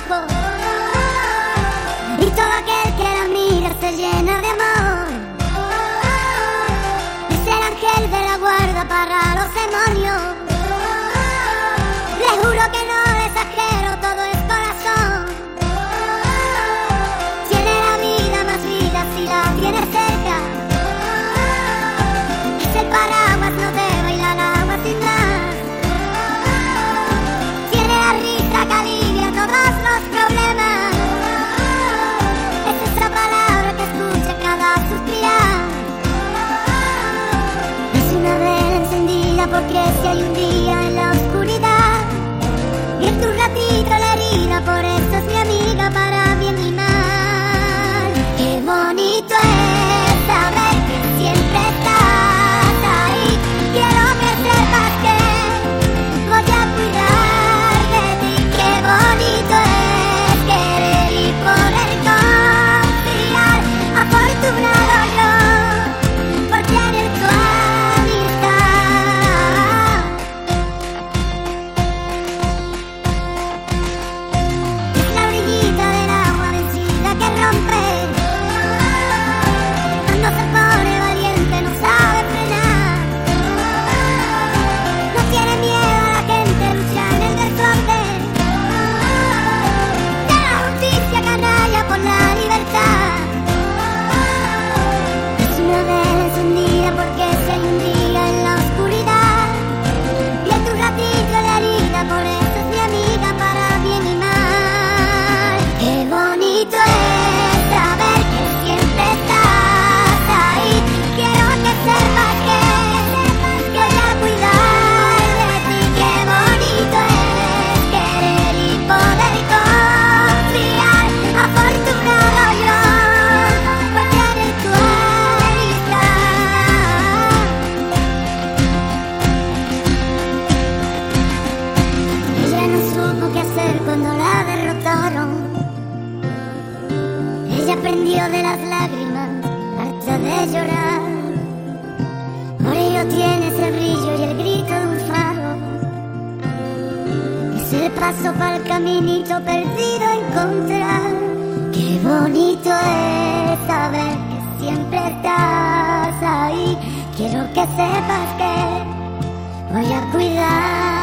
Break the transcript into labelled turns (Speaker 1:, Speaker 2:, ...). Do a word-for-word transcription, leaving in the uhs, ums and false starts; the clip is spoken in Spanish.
Speaker 1: ojos, y todo aquel que la mira se llena de amor. Es el ángel de la guarda para los demonios. Le juro que no exagero, todo es corazón. Tiene la vida más vida si la tiene cerca. Es el paraguas, no te baila el agua sin más. Tiene la risa que alivia todos los problemas. Es esa palabra que escucha cada suspirar. Es una vela encendida porque si hay un día en la oscuridad, y en tu ratito la herida, por eso es mi amiga para bien y mal. Qué bonito es saber que siempre estás ahí. Quiero que sepas que voy a cuidar de ti. Qué bonito es querer y poder confiar. Afortunado yo por tener tu amistad. Es la orillita del agua vencida que rompe. Cuando se pone valiente no sabe frenar. No tiene miedo a la gente, lucha en el desorden de la justicia canalla por la libertad. Es una vela encendida porque si hay un día en la oscuridad, y en tu ratito de herida, por eso es mi amiga para bien y mal. Qué bonito es saber que siempre estás ahí. Quiero que sepas que voy a cuidar de ti. Qué bonito es querer y poder confiar. Afortunado yo por tener tu amistad. Ella no supo qué hacer cuando la derrotaron. Ella aprendió de las lágrimas, harta de llorar. Por ello tiene ese brillo y el grito de un faro. Es el paso para el caminito perdido a encontrar. Qué bonito es saber que siempre estás ahí. Quiero que sepas que voy a cuidar